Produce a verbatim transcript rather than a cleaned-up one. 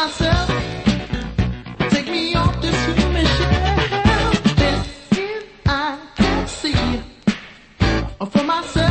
myself. Take me off this human shell. Then I can see for myself.